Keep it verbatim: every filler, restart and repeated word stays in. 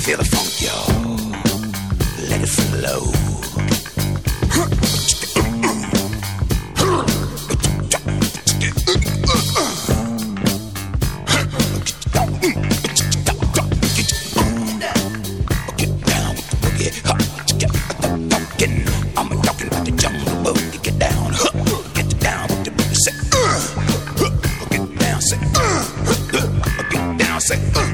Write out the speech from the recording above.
Feel the funk, y'all. Let it flow. Get down with the boogie. I'm talking about the jungle boogie. Get down, get down with the boogie. Say, get down, say, get down, say.